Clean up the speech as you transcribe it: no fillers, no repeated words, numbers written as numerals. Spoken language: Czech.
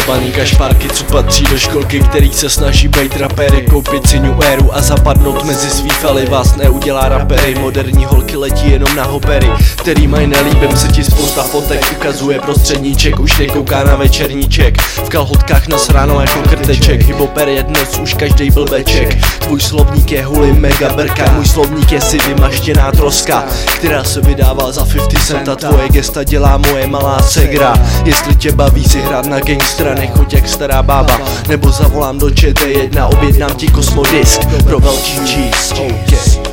Najebaný kašpárky, co patří do školky, který se snaží bejt rapery, koupit si new éru a zapadnout mezi svý fely. Vás neudělá rapery, moderní holky letí jenom na hopery, který mají nelíbím se ti spousta fotek, ukazuje prostředníček, už nekouká na večerníček, v kalhotkách nasráno jako krteček, hiboper je dnes už každej blbeček. Tvůj slovník je huli mega berka, můj slovník je si vymaštěná troska, která se vydává za 50 centa, tvoje gesta dělá moje malá segra. Jestli tě baví si hrát na gangstra, nechoď jak stará bába, nebo zavolám do ČT1, objednám ti kosmodisk pro velký cheese.